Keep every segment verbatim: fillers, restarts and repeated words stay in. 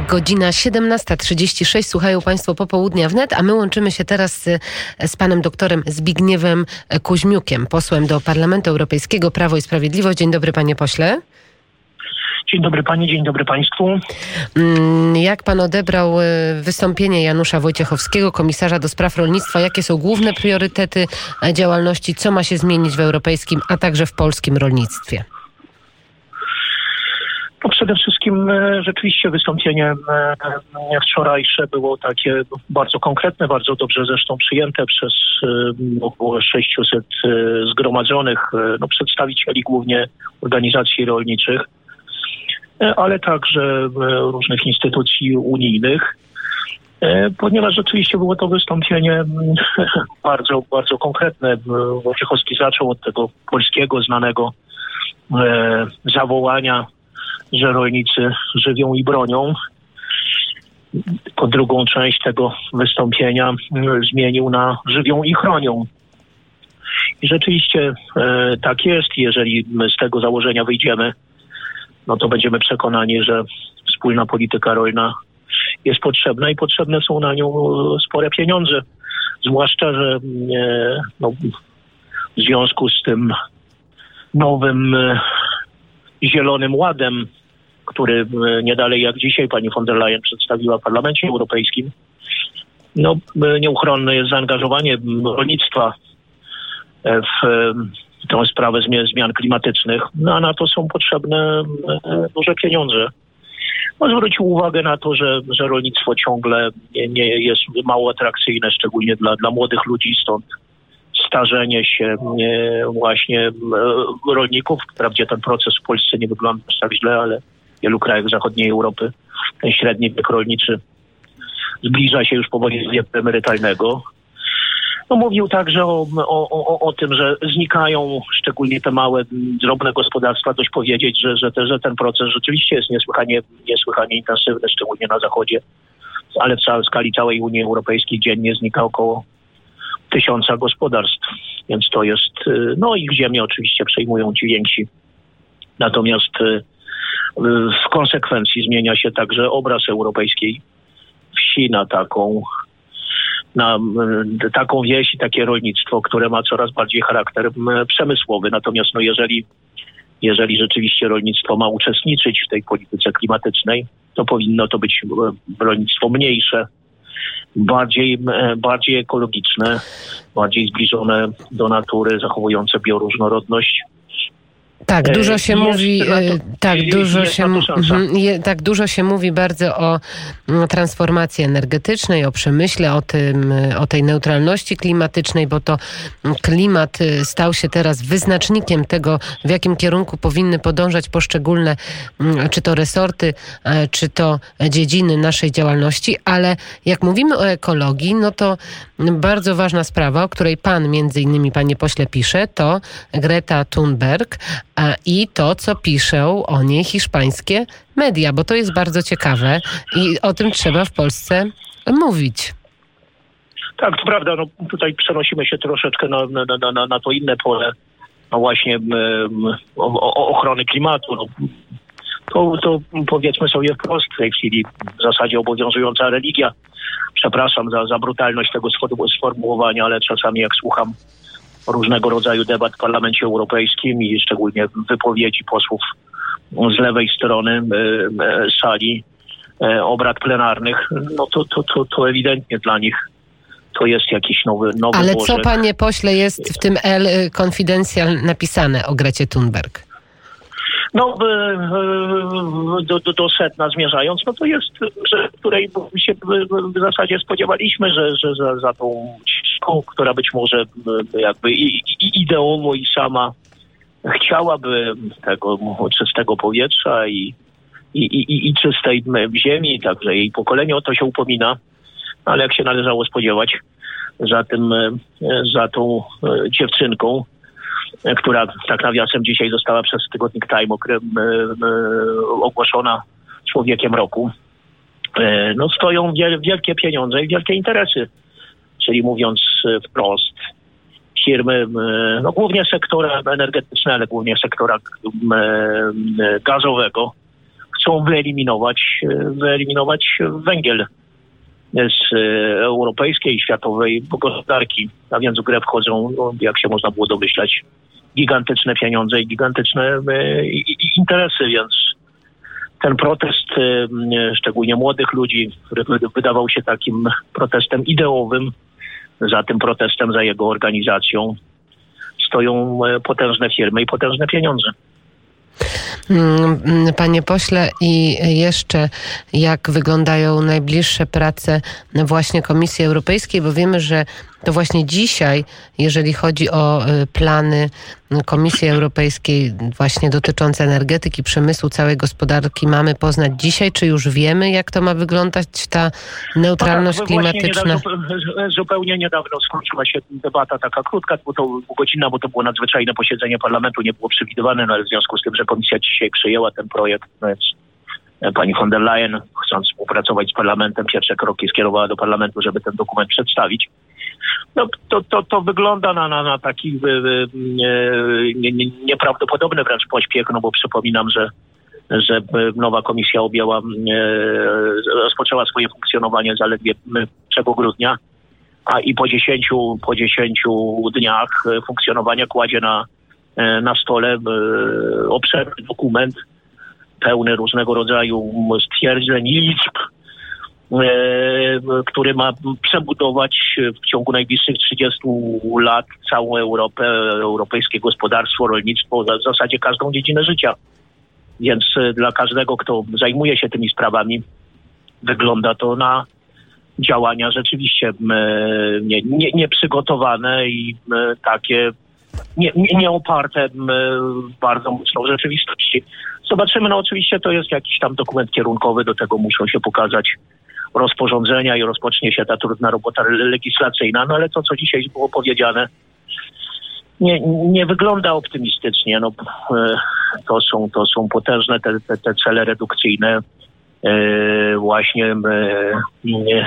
Godzina siedemnasta trzydzieści sześć. Słuchają Państwo Popołudnia wnet, a my łączymy się teraz z, z panem doktorem Zbigniewem Kuźmiukiem, posłem do Parlamentu Europejskiego Prawo i Sprawiedliwość. Dzień dobry, panie pośle. Dzień dobry pani, dzień dobry państwu. Jak pan odebrał wystąpienie Janusza Wojciechowskiego, komisarza do spraw rolnictwa? Jakie są główne priorytety działalności? Co ma się zmienić w europejskim, a także w polskim rolnictwie? No przede wszystkim e, rzeczywiście wystąpienie e, wczorajsze było takie bardzo konkretne, bardzo dobrze zresztą przyjęte przez e, około sześciuset e, zgromadzonych e, no, przedstawicieli głównie organizacji rolniczych, e, ale także e, różnych instytucji unijnych, e, ponieważ rzeczywiście było to wystąpienie e, bardzo, bardzo konkretne. Wojciechowski zaczął od tego polskiego, znanego e, zawołania, że rolnicy żywią i bronią. Po drugą część tego wystąpienia zmienił na żywią i chronią. I rzeczywiście e, tak jest. Jeżeli my z tego założenia wyjdziemy, no to będziemy przekonani, że wspólna polityka rolna jest potrzebna i potrzebne są na nią spore pieniądze. Zwłaszcza, że e, no, w związku z tym nowym e, Zielonym Ładem, który nie dalej jak dzisiaj pani von der Leyen przedstawiła w Parlamencie Europejskim, no nieuchronne jest zaangażowanie rolnictwa w tę sprawę zmian klimatycznych, no a na to są potrzebne duże pieniądze. No, zwrócił uwagę na to, że, że rolnictwo ciągle nie, nie jest mało atrakcyjne, szczególnie dla, dla młodych ludzi, stąd starzenie się właśnie rolników. Wprawdzie ten proces w Polsce nie wygląda aż tak źle, ale w wielu krajach zachodniej Europy ten średni wiek rolniczy zbliża się już powoli do wieku emerytalnego. No, mówił także o, o, o, o tym, że znikają szczególnie te małe, drobne gospodarstwa. Dość powiedzieć, że, że, te, że ten proces rzeczywiście jest niesłychanie, niesłychanie intensywny, szczególnie na zachodzie, ale w całej skali całej Unii Europejskiej dziennie znika około tysiąca gospodarstw, więc to jest, no ich ziemię oczywiście przejmują ci więksi. Natomiast w konsekwencji zmienia się także obraz europejskiej wsi na taką, na taką wieś i takie rolnictwo, które ma coraz bardziej charakter przemysłowy. Natomiast no jeżeli, jeżeli rzeczywiście rolnictwo ma uczestniczyć w tej polityce klimatycznej, to powinno to być rolnictwo mniejsze, bardziej, bardziej ekologiczne, bardziej zbliżone do natury, zachowujące bioróżnorodność. Tak, dużo się jest mówi, to, tak, dużo się, je, tak, dużo się mówi bardzo o transformacji energetycznej, o przemyśle, o tym, o tej neutralności klimatycznej, bo to klimat stał się teraz wyznacznikiem tego, w jakim kierunku powinny podążać poszczególne, czy to resorty, czy to dziedziny naszej działalności, ale jak mówimy o ekologii, no to bardzo ważna sprawa, o której pan między innymi, panie pośle, pisze, to Greta Thunberg, i to, co piszą o niej hiszpańskie media, bo to jest bardzo ciekawe i o tym trzeba w Polsce mówić. Tak, to prawda. No, tutaj przenosimy się troszeczkę na, na, na, na to inne pole, no właśnie um, o, o ochrony klimatu. No, to, to powiedzmy sobie wprost, w tej chwili w zasadzie obowiązująca religia. Przepraszam za, za brutalność tego sformułowania, ale czasami jak słucham różnego rodzaju debat w Parlamencie Europejskim i szczególnie wypowiedzi posłów z lewej strony e, e, sali e, obrad plenarnych, no to, to, to, to ewidentnie dla nich to jest jakiś nowy nowy Ale Boże. Co, panie pośle, jest w tym El Confidencial napisane o Grecie Thunberg? No, do, do, do sedna zmierzając, no to jest rzecz, której się w zasadzie spodziewaliśmy, że, że za, za tą ścieżką, która być może jakby i, i ideowo i sama chciałaby tego czystego powietrza i, i, i, i czystej ziemi, także jej pokolenie o to się upomina, ale jak się należało spodziewać, za tym, za tą dziewczynką, która tak nawiasem dzisiaj została przez tygodnik Time ogłoszona człowiekiem roku, no stoją wielkie pieniądze i wielkie interesy. Czyli mówiąc wprost, firmy, no głównie sektora energetycznego, ale głównie sektora gazowego chcą wyeliminować, wyeliminować węgiel z europejskiej, światowej gospodarki. A więc w grę wchodzą, no, jak się można było domyślać, gigantyczne pieniądze i gigantyczne interesy, więc ten protest, szczególnie młodych ludzi, wydawał się takim protestem ideowym. Za tym protestem, za jego organizacją stoją potężne firmy i potężne pieniądze. Panie pośle, i jeszcze jak wyglądają najbliższe prace właśnie Komisji Europejskiej, bo wiemy, że to właśnie dzisiaj, jeżeli chodzi o plany Komisji Europejskiej właśnie dotyczące energetyki, przemysłu, całej gospodarki, mamy poznać dzisiaj, czy już wiemy, jak to ma wyglądać ta neutralność no tak, klimatyczna? Niedawno, zupełnie niedawno skończyła się debata taka krótka, bo to godzina, bo to było nadzwyczajne posiedzenie parlamentu, nie było przewidywane, no ale w związku z tym, że komisja dzisiaj przyjęła ten projekt, no więc pani von der Leyen, chcąc współpracować z parlamentem, pierwsze kroki skierowała do parlamentu, żeby ten dokument przedstawić. No, to, to, to wygląda na, na, na taki e, nie, nie, nieprawdopodobny wręcz pośpiech, no bo przypominam, że, że nowa komisja objęła, e, rozpoczęła swoje funkcjonowanie zaledwie pierwszego grudnia, a i po dziesięciu, po dziesięciu dniach funkcjonowania kładzie na, na stole e, obszerny dokument pełny różnego rodzaju stwierdzeń, liczb, który ma przebudować w ciągu najbliższych trzydziestu lat całą Europę, europejskie gospodarstwo, rolnictwo, w zasadzie każdą dziedzinę życia. Więc dla każdego, kto zajmuje się tymi sprawami, wygląda to na działania rzeczywiście nie, nie, nieprzygotowane i takie nie, nie, nie oparte w bardzo mocną rzeczywistości. Zobaczymy, no oczywiście to jest jakiś tam dokument kierunkowy, do tego muszą się pokazać rozporządzenia i rozpocznie się ta trudna robota legislacyjna, no ale to, co dzisiaj było powiedziane, nie, nie wygląda optymistycznie. No, to są, to są potężne te, te, te cele redukcyjne, właśnie nie,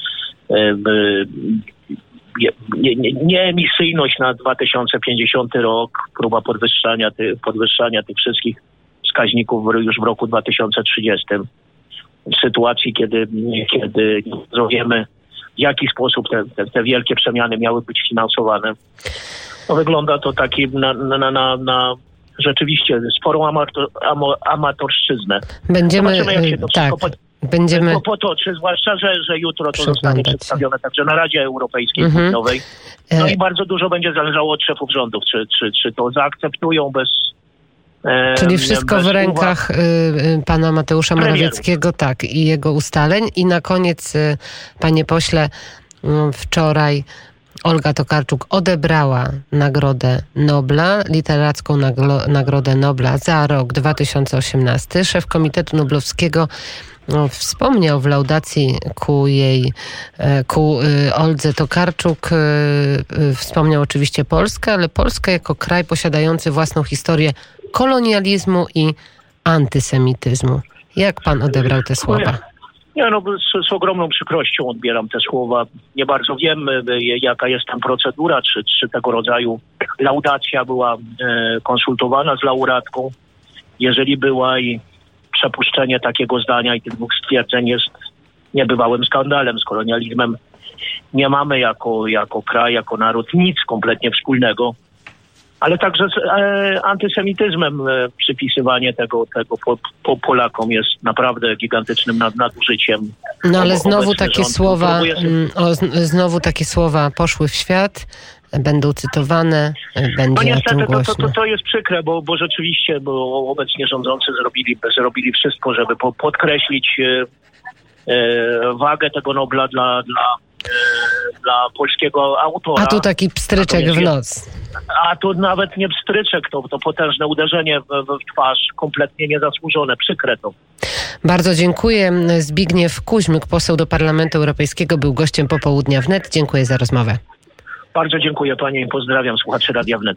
nie, nie, nieemisyjność na dwa tysiące pięćdziesiąty rok, próba podwyższania, ty, podwyższania tych wszystkich wskaźników już w roku dwa tysiące trzydziestym. W sytuacji, kiedy, kiedy nie wiemy, w jaki sposób te, te, te wielkie przemiany miały być finansowane. No, wygląda to taki na, na, na, na rzeczywiście sporą amator, amatorszczyznę. Będziemy, Zobaczymy, jak się to tak, wszystko będziemy potoczy, zwłaszcza, że, że jutro to zostanie przedstawione także na Radzie Europejskiej mhm. Grudniowej. No i bardzo dużo będzie zależało od szefów rządów, czy, czy, czy to zaakceptują bez Czyli wszystko w rękach y, pana Mateusza Morawieckiego, tak, i jego ustaleń. I na koniec, y, panie pośle, y, wczoraj Olga Tokarczuk odebrała Nagrodę Nobla, literacką naglo, Nagrodę Nobla za rok dwa tysiące osiemnasty. Szef Komitetu Noblowskiego no, wspomniał w laudacji ku jej, ku y, Oldze Tokarczuk, y, y, wspomniał oczywiście Polskę, ale Polskę jako kraj posiadający własną historię kolonializmu i antysemityzmu. Jak pan odebrał te słowa? Ja no, z, z ogromną przykrością odbieram te słowa. Nie bardzo wiem, jaka jest tam procedura, czy, czy tego rodzaju laudacja była e, konsultowana z laureatką. Jeżeli była i przepuszczenie takiego zdania i tych dwóch stwierdzeń jest niebywałym skandalem. Z kolonializmem nie mamy jako, jako kraj, jako naród nic kompletnie wspólnego. Ale także z e, antysemityzmem e, przypisywanie tego, tego po, po Polakom jest naprawdę gigantycznym nad, nadużyciem. No ale znowu takie rząd słowa, próbuje... o, znowu takie słowa poszły w świat, będą cytowane, będzie no niestety, o tym głośno. To, to, to jest przykre, bo, bo rzeczywiście bo obecnie rządzący zrobili, zrobili wszystko, żeby po, podkreślić e, e, wagę tego Nobla dla, dla dla polskiego autora. A tu taki pstryczek w noc. A tu nawet nie pstryczek, to, to potężne uderzenie w, w twarz, kompletnie niezasłużone, przykre to. Bardzo dziękuję. Zbigniew Kuźmyk, poseł do Parlamentu Europejskiego, był gościem Popołudnia Wnet. Dziękuję za rozmowę. Bardzo dziękuję pani i pozdrawiam słuchaczy Radia Wnet.